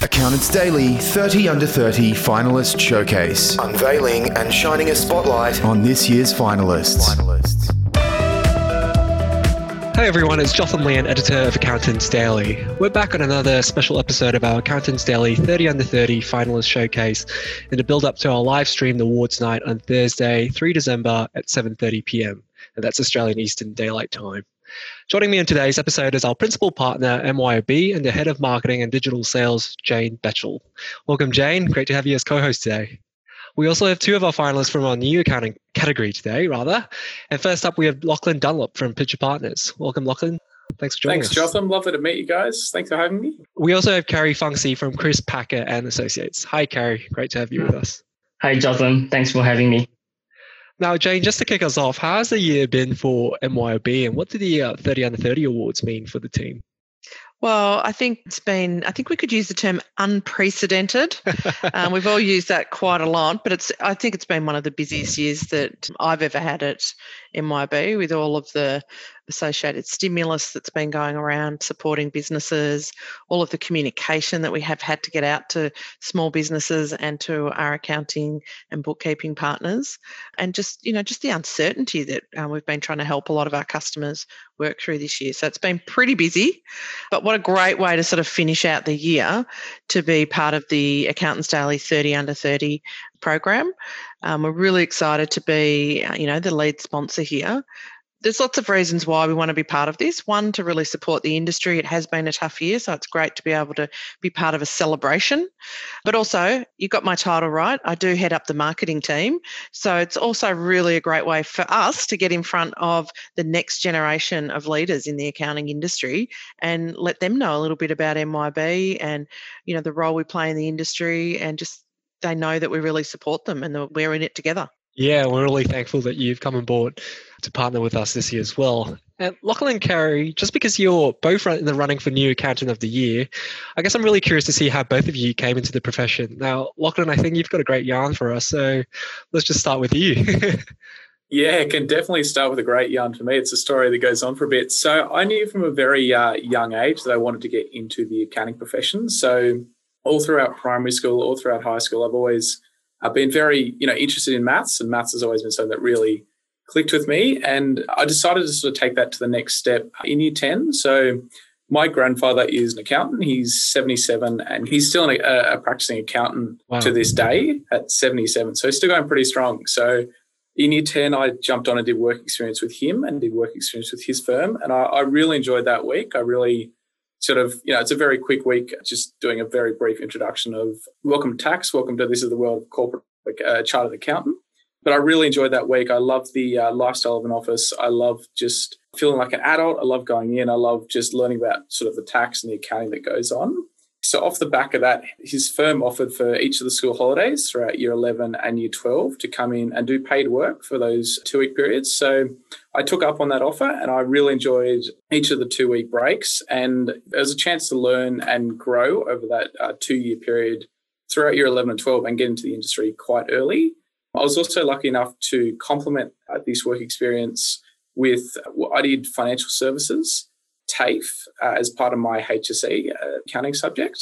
Accountants Daily 30 Under 30 Finalist Showcase. Unveiling and shining a spotlight on this year's finalists. Hey everyone, it's Jotham Lian, editor of Accountants Daily. We're back on another special episode of our Accountants Daily 30 Under 30 Finalist Showcase in the build-up to our live-streamed awards night on Thursday, 3 December at 7:30pm, and that's Australian Eastern Daylight Time. Joining me in today's episode is our principal partner, MYOB, and the head of marketing and digital sales, Jane Betchell. Welcome, Jane. Great to have you as co-host today. We also have two of our finalists from our new accounting category today, And first up, we have Lachlan Dunlop from Pitcher Partners. Welcome, Lachlan. Thanks for joining us. Thanks, Jotham. Lovely to meet you guys. Thanks for having me. We also have Carrie Funksy from Chris Packer and Associates. Hi, Carrie. Great to have you with us. Hi, Jotham. Thanks for having me. Now, Jane, just to kick us off, how has the year been for MYOB and what do the 30 Under 30 awards mean for the team? Well, I think we could use the term unprecedented. We've all used that quite a lot, but I think it's been one of the busiest years that I've ever had at MYOB, with all of the associated stimulus that's been going around supporting businesses, all of the communication that we have had to get out to small businesses and to our accounting and bookkeeping partners, and just the uncertainty that we've been trying to help a lot of our customers work through this year. So it's been pretty busy, but what a great way to sort of finish out the year to be part of the Accountants Daily 30 Under 30 program. We're really excited to be, the lead sponsor here. There's lots of reasons why we want to be part of this. One, to really support the industry. It has been a tough year, so it's great to be able to be part of a celebration. But also, you got my title right. I do head up the marketing team. So it's also really a great way for us to get in front of the next generation of leaders in the accounting industry and let them know a little bit about MYOB and, the role we play in the industry, and just they know that we really support them and that we're in it together. Yeah, we're really thankful that you've come on board to partner with us this year as well. And Lachlan and Carrie, just because you're both in the running for New Accountant of the Year, I guess I'm really curious to see how both of you came into the profession. Now, Lachlan, I think you've got a great yarn for us, so let's just start with you. Yeah, it can definitely start with a great yarn for me. It's a story that goes on for a bit. So I knew from a very young age that I wanted to get into the accounting profession. So all throughout primary school, all throughout high school, I've been very, interested in maths, and maths has always been something that really clicked with me. And I decided to sort of take that to the next step in year 10. So my grandfather is an accountant. He's 77 and he's still a practicing accountant to this day at 77. So he's still going pretty strong. So in year 10, I jumped on and did work experience with him and did work experience with his firm. And I really enjoyed that week. I really it's a very quick week, just doing a very brief introduction of welcome to tax, welcome to This is the World of Corporate Chartered Accountant. But I really enjoyed that week. I love the lifestyle of an office. I love just feeling like an adult. I love going in. I love just learning about sort of the tax and the accounting that goes on. So off the back of that, his firm offered for each of the school holidays throughout year 11 and year 12 to come in and do paid work for those 2-week periods. So I took up on that offer and I really enjoyed each of the 2-week breaks. And there was a chance to learn and grow over that 2-year period throughout year 11 and 12 and get into the industry quite early. I was also lucky enough to complement this work experience with I did financial services, TAFE, as part of my HSE accounting subject.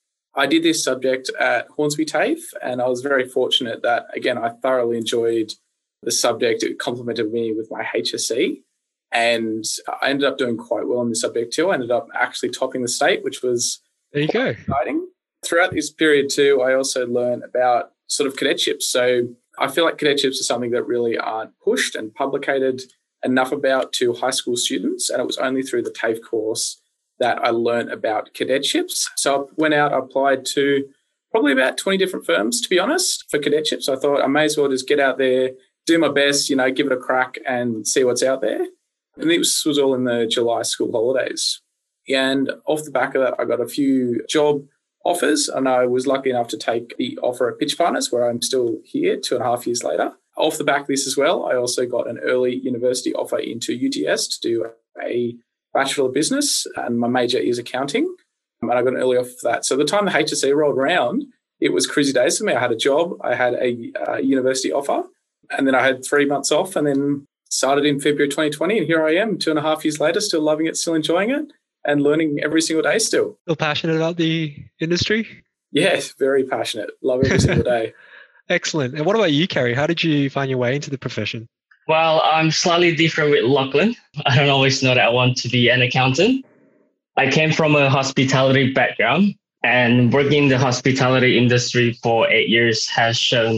I did this subject at Hornsby TAFE, and I was very fortunate that, again, I thoroughly enjoyed the subject. It complemented me with my HSE, and I ended up doing quite well in this subject too. I ended up actually topping the state, which was exciting. Throughout this period too, I also learned about sort of cadetships. So I feel like cadetships are something that really aren't pushed and publicated enough about to high school students, and it was only through the TAFE course that I learned about cadetships. So I went out, I applied to probably about 20 different firms, to be honest, for cadetships. I thought I may as well just get out there, do my best, give it a crack and see what's out there. And this was all in the July school holidays. And off the back of that, I got a few job offers, and I was lucky enough to take the offer at Pitcher Partners, where I'm still here 2.5 years later. Off the back of this as well, I also got an early university offer into UTS to do a Bachelor of Business, and my major is accounting, and I got an early offer for that. So the time the HSE rolled around, it was crazy days for me. I had a job, I had a university offer, and then I had 3 months off, and then started in February 2020, and here I am 2.5 years later, still loving it, still enjoying it, and learning every single day still. Still passionate about the industry? Yes, very passionate. Love every single day. Excellent. And what about you, Kerry? How did you find your way into the profession? Well, I'm slightly different with Lachlan. I don't always know that I want to be an accountant. I came from a hospitality background, and working in the hospitality industry for 8 years has shown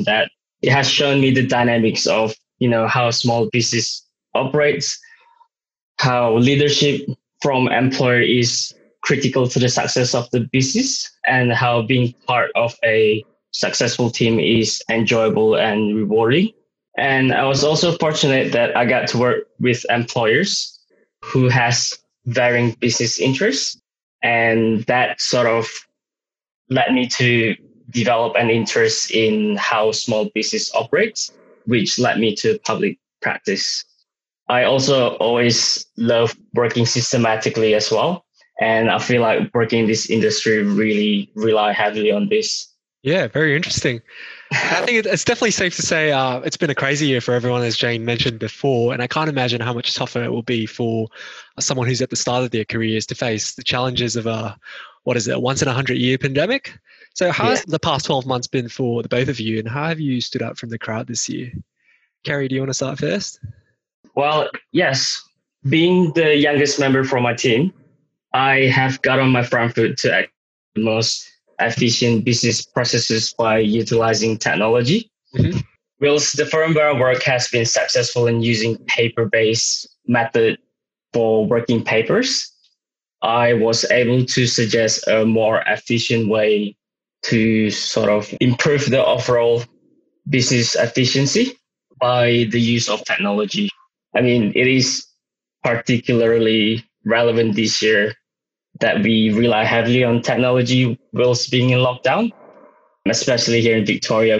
me the dynamics of, how small business operates, how leadership from employer is critical to the success of the business, and how being part of a successful team is enjoyable and rewarding. And I was also fortunate that I got to work with employers who has varying business interests. And that sort of led me to develop an interest in how small business operates, which led me to public practice. I also always love working systematically as well. And I feel like working in this industry really rely heavily on this. Yeah, very interesting. I think it's definitely safe to say it's been a crazy year for everyone, as Jane mentioned before. And I can't imagine how much tougher it will be for someone who's at the start of their careers to face the challenges of a once in 100-year pandemic. So how has the past 12 months been for the both of you, and how have you stood out from the crowd this year? Kerry, do you want to start first? Well, yes. Being the youngest member from my team, I have got on my front foot to act the most efficient business processes by utilizing technology. Mm-hmm. Whilst the firm where I work has been successful in using paper-based method for working papers, I was able to suggest a more efficient way to sort of improve the overall business efficiency by the use of technology. I mean, it is particularly relevant this year that we rely heavily on technology whilst being in lockdown, especially here in Victoria.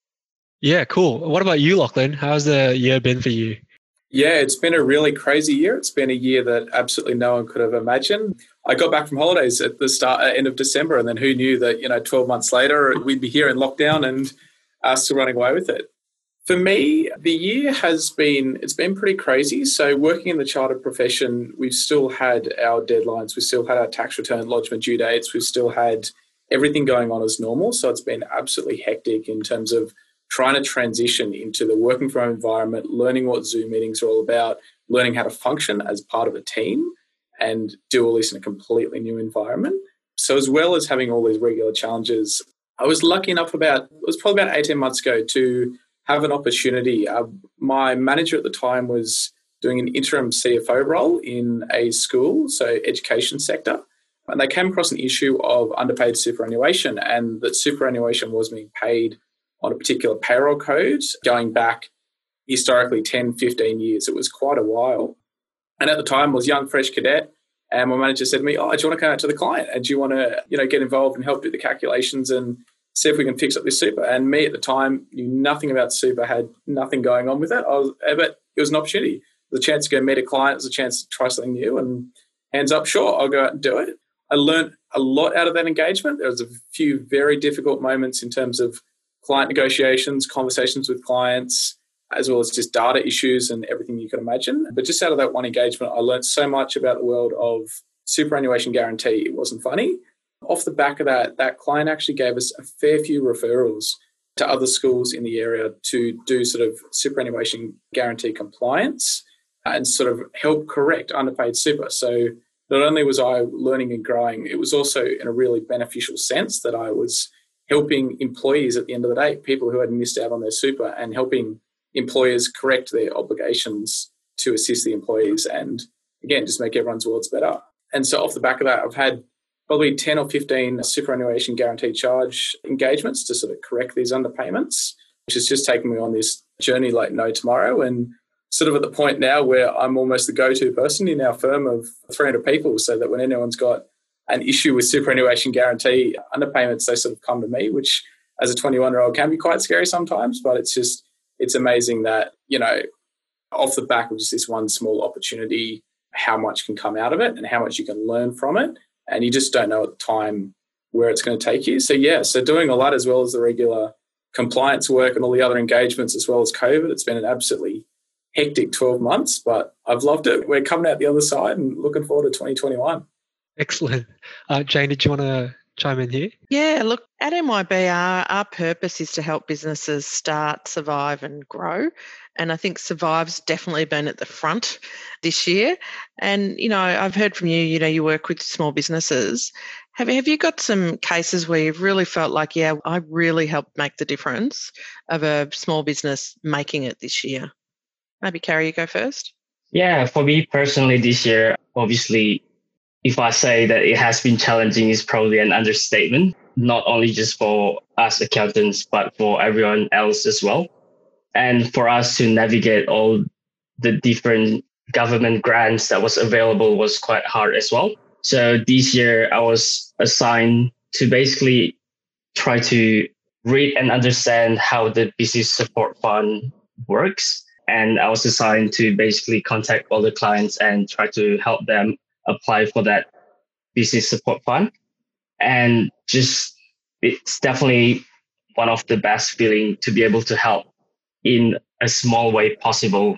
Yeah, cool. What about you, Lachlan? How's the year been for you? Yeah, it's been a really crazy year. It's been a year that absolutely no one could have imagined. I got back from holidays at the end of December, and then who knew that 12 months later we'd be here in lockdown and still running away with it. For me, the year it's been pretty crazy. So working in the chartered profession, we've still had our deadlines. We still had our tax return lodgement due dates. We've still had everything going on as normal. So it's been absolutely hectic in terms of trying to transition into the working from home environment, learning what Zoom meetings are all about, learning how to function as part of a team and do all this in a completely new environment. So as well as having all these regular challenges, I was lucky enough it was probably about 18 months ago to have an opportunity. My manager at the time was doing an interim CFO role in a school, so education sector, and they came across an issue of underpaid superannuation, and that superannuation was being paid on a particular payroll code going back historically 10, 15 years. It was quite a while. And at the time I was a young, fresh cadet, and my manager said to me, do you want to come out to the client? And do you want to get involved and help do the calculations and see if we can fix up this super? And me at the time knew nothing about super, had nothing going on with that. But it was an opportunity. It was a chance to go meet a client. It was a chance to try something new, and hands up, sure, I'll go out and do it. I learned a lot out of that engagement. There was a few very difficult moments in terms of client negotiations, conversations with clients, as well as just data issues and everything you can imagine. But just out of that one engagement, I learned so much about the world of superannuation guarantee. It wasn't funny. Off the back of that client actually gave us a fair few referrals to other schools in the area to do sort of superannuation guarantee compliance and sort of help correct underpaid super. So not only was I learning and growing, it was also in a really beneficial sense that I was helping employees at the end of the day, people who had missed out on their super, and helping employers correct their obligations to assist the employees and, again, just make everyone's worlds better. And so off the back of that, I've had probably 10 or 15 superannuation guaranteed charge engagements to sort of correct these underpayments, which has just taken me on this journey like no tomorrow, and sort of at the point now where I'm almost the go-to person in our firm of 300 people, so that when anyone's got an issue with superannuation guarantee underpayments, they sort of come to me, which as a 21-year-old can be quite scary sometimes, but it's amazing that, off the back of just this one small opportunity, how much can come out of it and how much you can learn from it. And you just don't know at the time where it's going to take you. So doing all that as well as the regular compliance work and all the other engagements as well as COVID, it's been an absolutely hectic 12 months, but I've loved it. We're coming out the other side and looking forward to 2021. Excellent. Jane, did you want to chime in here? Yeah, look, at MYB, our purpose is to help businesses start, survive, and grow. And I think survive's definitely been at the front this year. And, I've heard from you, you work with small businesses. Have you got some cases where you've really felt like, yeah, I really helped make the difference of a small business making it this year? Maybe Carrie, you go first. Yeah, for me personally this year, obviously, if I say that it has been challenging is probably an understatement, not only just for us accountants, but for everyone else as well. And for us to navigate all the different government grants that was available was quite hard as well. So this year I was assigned to basically try to read and understand how the business support fund works. And I was assigned to basically contact all the clients and try to help them apply for that business support fund. And it's definitely one of the best feeling to be able to help in a small way possible,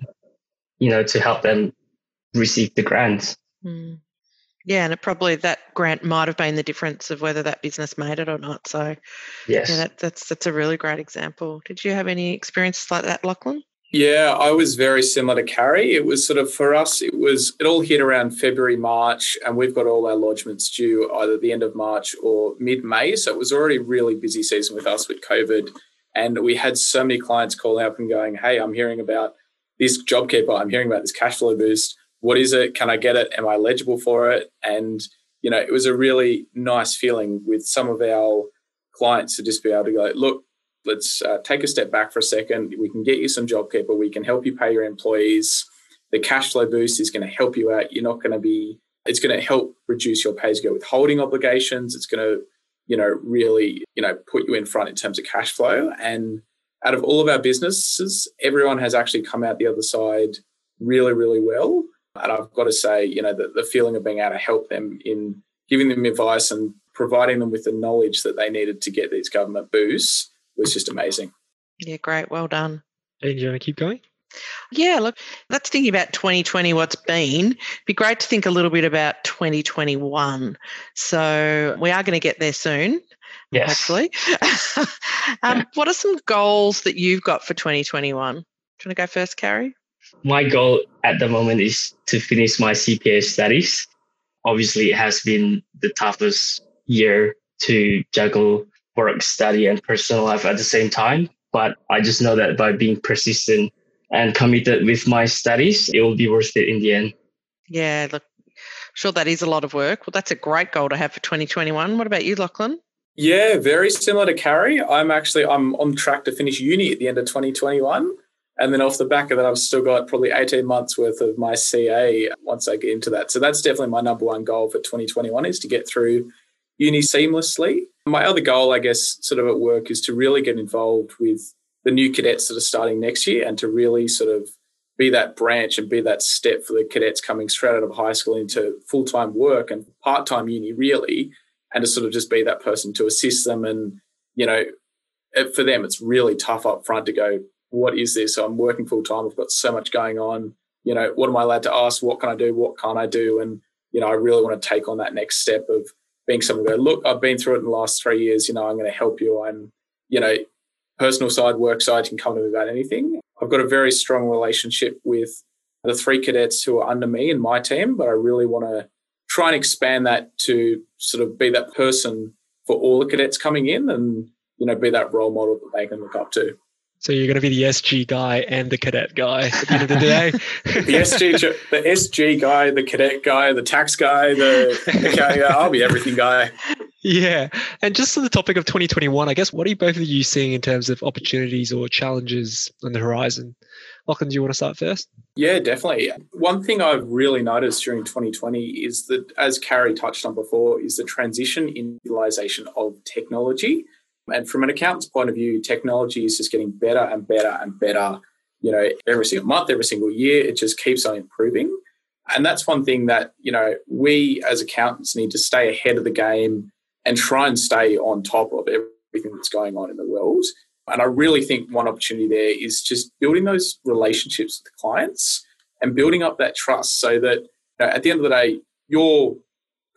to help them receive the grants. Mm. Yeah, and that grant might have been the difference of whether that business made it or not. So yes, yeah, that's a really great example. Did you have any experiences like that, Lachlan? Yeah, I was very similar to Carrie. It was sort of, for us, it all hit around February, March, and we've got all our lodgements due either the end of March or mid-May. So it was already a really busy season with us with COVID. And we had so many clients calling up and going, hey, I'm hearing about this JobKeeper. I'm hearing about this cash flow boost. What is it? Can I get it? Am I eligible for it? And, it was a really nice feeling with some of our clients to just be able to go, look, let's take a step back for a second. We can get you some JobKeeper. We can help you pay your employees. The cash flow boost is going to help you out. It's going to help reduce your pay-as-you-go withholding obligations. It's going to, really, put you in front in terms of cash flow. And out of all of our businesses, everyone has actually come out the other side really, really well. And I've got to say, the feeling of being able to help them in giving them advice and providing them with the knowledge that they needed to get these government boosts was just amazing. Yeah, great. Well done. And do you want to keep going? Yeah, look, that's thinking about 2020, what's been. It'd be great to think a little bit about 2021. So we are going to get there soon, yes. hopefully. What are some goals that you've got for 2021? Do you want to go first, Carrie? My goal at the moment is to finish my CPA studies. Obviously, it has been the toughest year to juggle work, study, and personal life at the same time. But I just know that by being persistent and committed with my studies, it will be worth it in the end. Yeah, look, sure that is a lot of work. Well, that's a great goal to have for 2021. What about you, Lachlan? Yeah, very similar to Carrie. I'm on track to finish uni at the end of 2021. And then off the back of that, I've still got probably 18 months worth of my CA once I get into that. So that's definitely my number one goal for 2021 is to get through uni seamlessly. My other goal, I guess, sort of at work is to really get involved with the new cadets that are starting next year and to really sort of be that branch and be that step for the cadets coming straight out of high school into full-time work and part-time uni really, and to sort of just be that person to assist them. And, for them, it's really tough up front to go, what is this? So I'm working full-time. I've got so much going on. What am I allowed to ask? What can I do? What can't I do? And, I really want to take on that next step of being someone who go, look, I've been through it in the last 3 years. I'm going to help you. And, personal side, work side, you can come to me about anything. I've got a very strong relationship with the 3 cadets who are under me in my team, but I really want to try and expand that to sort of be that person for all the cadets coming in and, be that role model that they can look up to. So you're going to be the SG guy and the cadet guy at the end of the day? the SG guy, the cadet guy, the tax guy, I'll be everything guy. Yeah. And just on the topic of 2021, I guess, what are both of you seeing in terms of opportunities or challenges on the horizon? Lachlan, do you want to start first? Yeah, definitely. One thing I've really noticed during 2020 is that, as Carrie touched on before, is the transition in utilization of technology. And from an accountant's point of view, technology is just getting better and better and better, every single month, every single year. It just keeps on improving. And that's one thing that, we as accountants need to stay ahead of the game and try and stay on top of everything that's going on in the world. And I really think one opportunity there is just building those relationships with the clients and building up that trust so that at the end of the day, your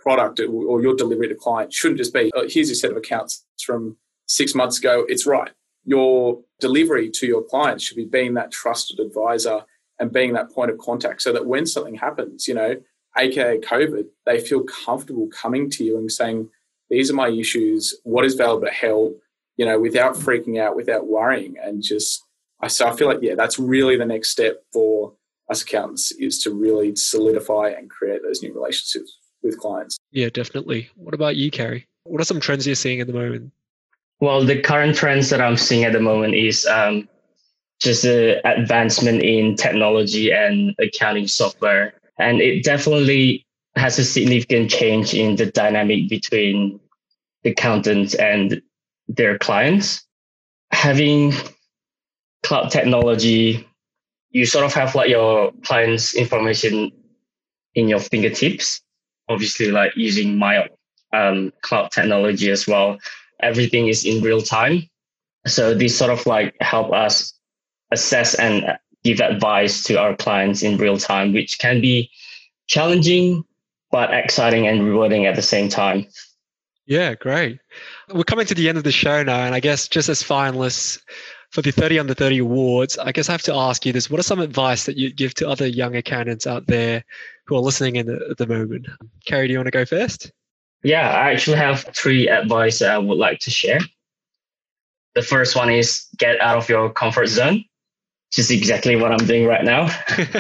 product or your delivery to clients shouldn't just be, oh, here's your set of accounts from 6 months ago. It's right. Your delivery to your clients should be being that trusted advisor and being that point of contact so that when something happens, aka COVID, they feel comfortable coming to you and saying, these are my issues, what is available to help, without freaking out, without worrying. And so I feel like, that's really the next step for us accountants, is to really solidify and create those new relationships with clients. Yeah, definitely. What about you, Carrie? What are some trends you're seeing at the moment? Well, the current trends that I'm seeing at the moment is just the advancement in technology and accounting software. And it definitely has a significant change in the dynamic between accountants and their clients. Having cloud technology, you sort of have like your client's information in your fingertips. Obviously, like using my cloud technology as well. Everything is in real time. So these sort of like help us assess and give advice to our clients in real time, which can be challenging, but exciting and rewarding at the same time. Yeah, great. We're coming to the end of the show now, and I guess just as finalists for the 30 Under 30 Awards, I guess I have to ask you this. What are some advice that you'd give to other young accountants out there who are listening in at the moment? Carrie, do you want to go first? Yeah, I actually have 3 advice that I would like to share. The first one is get out of your comfort zone, which is exactly what I'm doing right now.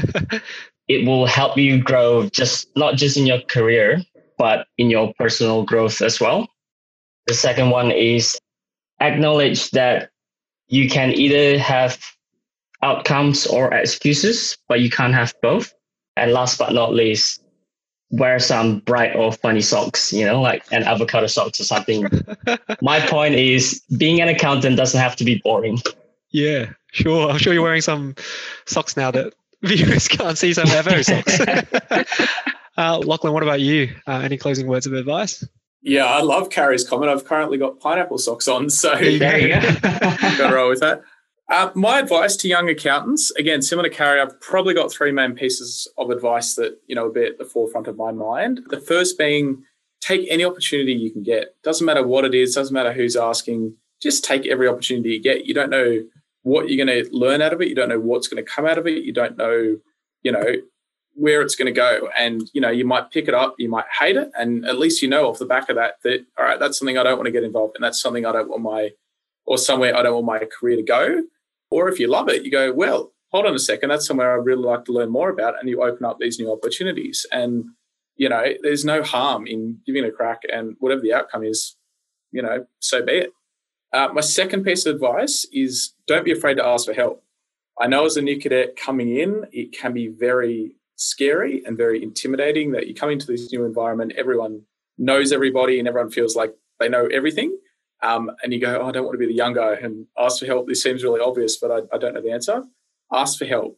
It will help you grow not just in your career, but in your personal growth as well. The second one is acknowledge that you can either have outcomes or excuses, but you can't have both. And last but not least, wear some bright or funny socks, like an avocado socks or something. My point is being an accountant doesn't have to be boring. Yeah, sure. I'm sure you're wearing some socks now that viewers can't see, some avocado socks. Lachlan, what about you? Any closing words of advice? Yeah, I love Carrie's comment. I've currently got pineapple socks on, so there you go. Got to roll with that. My advice to young accountants, again, similar to Carrie, I've probably got 3 main pieces of advice that, will be at the forefront of my mind. The first being, take any opportunity you can get. Doesn't matter what it is, doesn't matter who's asking, just take every opportunity you get. You don't know what you're going to learn out of it. You don't know what's going to come out of it. You don't know, where it's going to go. And, you might pick it up, you might hate it. And at least off the back of that, all right, that's something I don't want to get involved in. That's something I don't want somewhere I don't want my career to go. Or if you love it, you go, well, hold on a second, that's somewhere I'd really like to learn more about. And you open up these new opportunities. And, there's no harm in giving it a crack, and whatever the outcome is, so be it. My second piece of advice is don't be afraid to ask for help. I know as a new cadet coming in, it can be very scary and very intimidating that you come into this new environment, everyone knows everybody and everyone feels like they know everything. And you go, I don't want to be the young guy and ask for help. This seems really obvious, but I don't know the answer. Ask for help.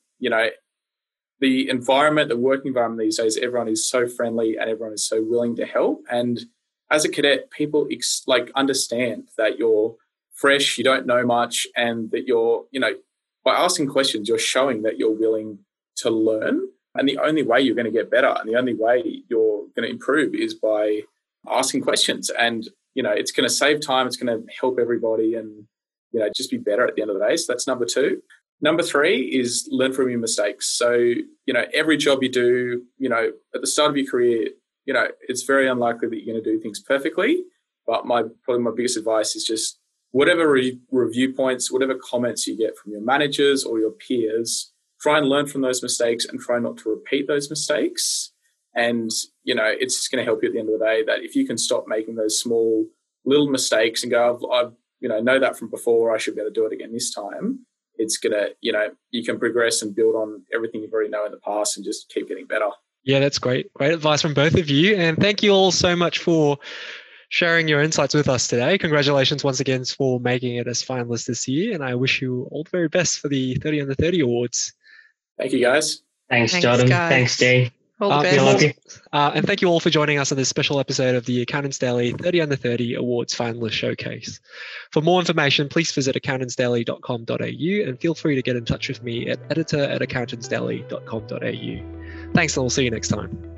The environment, the working environment these days, everyone is so friendly and everyone is so willing to help. And as a cadet, people understand that you're fresh, you don't know much, and that you're, by asking questions, you're showing that you're willing to learn. And the only way you're going to get better and the only way you're going to improve is by asking questions. And it's going to save time. It's going to help everybody and, just be better at the end of the day. So that's number 2. Number 3 is learn from your mistakes. So, every job you do, at the start of your career, it's very unlikely that you're going to do things perfectly. But probably my biggest advice is just whatever review points, whatever comments you get from your managers or your peers, try and learn from those mistakes and try not to repeat those mistakes. And, it's just going to help you at the end of the day that if you can stop making those small little mistakes and go, I know that from before, I should be able to do it again this time. It's going to, you can progress and build on everything you've already known in the past and just keep getting better. Yeah, that's great. Great advice from both of you. And thank you all so much for sharing your insights with us today. Congratulations once again for making it as finalists this year. And I wish you all the very best for the 30 Under 30 Awards. Thank you, guys. Thanks Jordan. Guys. Thanks, Jay. All the best. And thank you all for joining us on this special episode of the Accountants Daily 30 Under 30 Awards Finalist Showcase. For more information, please visit accountantsdaily.com.au and feel free to get in touch with me at editor@accountantsdaily.com.au. Thanks, and we'll see you next time.